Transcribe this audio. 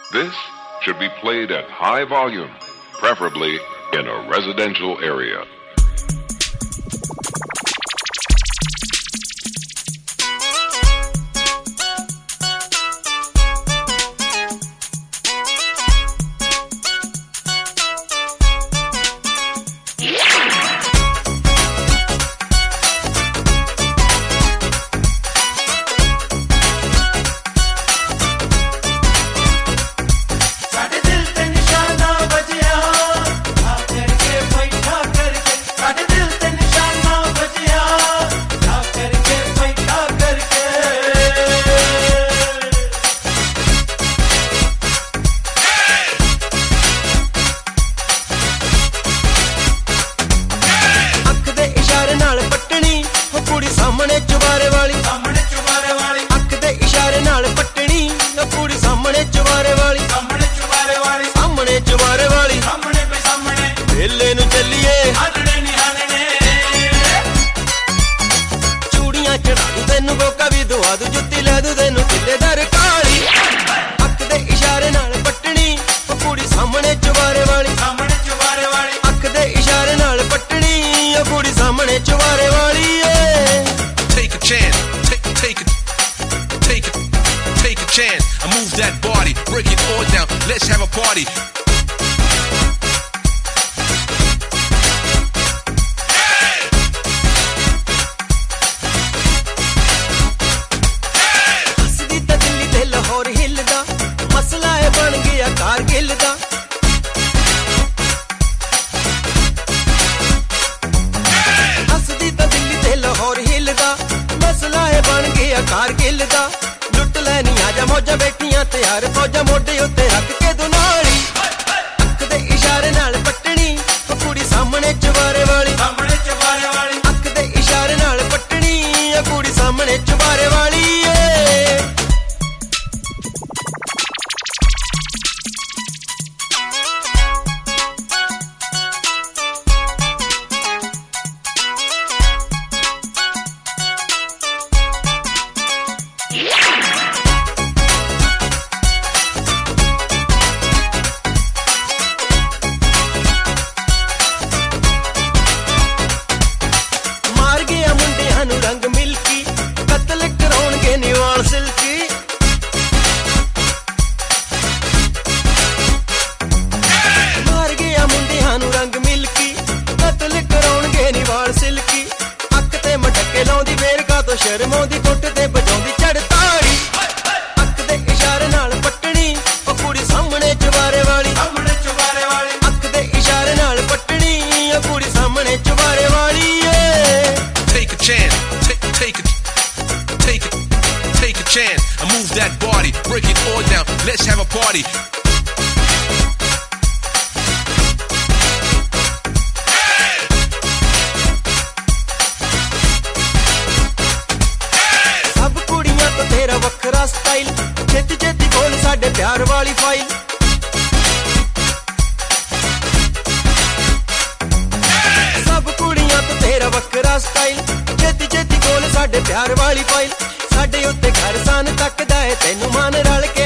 This should be played at high volume, preferably in a residential area. ਸਾਹਮਣੇ ਚੁਬਾਰੇ ਵਾਲੀ ਅੱਖ ਦੇ ਇਸ਼ਾਰੇ ਨਾਲ ਪੱਟਣੀ ਉਹ ਕੁੜੀ ਸਾਹਮਣੇ ਚੁਬਾਰੇ ਵਾਲੀ ਸਾਹਮਣੇ ਚੁਬਾਰੇ ਵਾਲੀ ਵੇਲੇ ਨੂੰ ਚੱਲੀਏ ਚੂੜੀਆਂ ਚੜਾ ਦੂ ਤੈਨੂੰ ਬੋਕਾ ਵੀ ਦਵਾ ਦੂ ਜੁੱਤੀ ਲੈ ਦੂ ਤੈਨੂੰ ਕਿੱਲੇਦਾਰ ਕਾਲੀ ਅੱਖ ਦੇ ਇਸ਼ਾਰੇ ਨਾਲ ਪੱਟਣੀ ਉਹ ਕੁੜੀ ਸਾਹਮਣੇ ਚੁਬਾਰੇ ਵਾਲੀ ਅੱਖ ਦੇ ਇਸ਼ਾਰੇ ਨਾਲ ਪੱਟਣੀ ਉਹ ਕੁੜੀ ਸਾਹਮਣੇ ਚੁਬਾਰੇ ਵਾਲੀ Take a chance, I move that body, break it all down, let's have a party. ਹੱਸਦੀ ਤਾਂ ਦਿੱਲੀ ਤੇ ਲਾਹੌਰ ਹਿੱਲਦਾ ਮਸਲਾ ਇਹ ਬਣ ਗਿਆ ਕਾਰਗਿਲ ਦਾ ਹੱਸਦੀ ਤਾਂ ਦਿੱਲੀ ਤੇ ਲਾਹੌਰ ਹਿੱਲਦਾ ਮਸਲਾ ਇਹ ਬਣ ਗਿਆ ਕਾਰਗਿਲ ਦਾ ਲੈਣੀ ਆਜਾ ਮੌਜਾਂ ਬੈਠੀਆਂ ਤਿਆਰ ਫੌਜਾਂ ਮੋਢੇ ਉੱਤੇ ਰੱਖ ਕੇ ਦੁਨਾਲੀ ਅੱਖ ਦੇ ਇਸ਼ਾਰੇ ਨਾਲ ਪੱਟਣੀ ਉਹ ਕੁੜੀ ਸਾਹਮਣੇ ਚੁਬਾਰੇ ਵਾਲੀ ਅੱਖ ਦੇ ਇਸ਼ਾਰੇ ਨਾਲ ਪੱਟਣੀ ਉਹ ਕੁੜੀ ਸਾਹਮਣੇ ਚੁਬਾਰੇ ਵਾਲੀ ਰੰਗ ਮਿਲਕੀ ਕਤਲ ਕਰਾਉਣਗੇ ਨਿਵਾਲ ਸਿਲਕੀ ਮਾਰ ਗਿਆ ਮੁੰਡਿਆਂ ਨੂੰ ਰੰਗ ਮਿਲਕੀ ਕਤਲ ਕਰਾਉਣਗੇ ਨਿਵਾਲ ਸਿਲਕੀ ਅੱਖ ਤੇ ਮਟਕੇ ਲਾਉਂਦੀ ਵੇਰਕਾ ਤੋਂ ਸ਼ਰਮਾਉਂਦੀ ਟੁੱਟ ਤੇ ਵਜਾਉਂਦੀ ਚੜਤਾੜੀ ਅੱਖ ਦੇ ਇਸ਼ਾਰੇ ਨਾਲ ਪੱਟਣੀ ਉਹ ਕੁੜੀ ਸਾਹਮਣੇ ਚੁਬਾਰੇ ਵਾਲੀ ਅੱਖ ਦੇ ਇਸ਼ਾਰੇ ਨਾਲ ਪੱਟਣੀ ਉਹ ਕੁੜੀ ਸਾਹਮਣੇ ਚੁਬਾਰੇ ਵਾਲੀ Take a chance. Take a chance, I move that body, break it all down, let's have a party. ਸਭ ਕੁੜੀਆਂ ਤੋਂ ਤੇਰਾ ਵੱਖਰਾ ਸਟਾਈਲ ਛੇਤੀ ਛੇਤੀ ਖੋਲ ਸਾਡੇ ਪਿਆਰ ਵਾਲੀ ਫਾਈਲ ਸਭ ਕੁੜੀਆਂ ਤੋਂ ਤੇਰਾ ਵੱਖਰਾ ਸਟਾਈਲ ਛੇਤੀ ਛੇਤੀ ਖੋਲ ਸਾਡੇ ਪਿਆਰ ਵਾਲੀ ਫਾਈਲ ਸਾਡੇ ਉੱਤੇ ਘਰ ਸਾਨ ਤੱਕਦਾ ਏ ਤੈਨੂੰ ਮਾਨ ਰਲ ਕੇ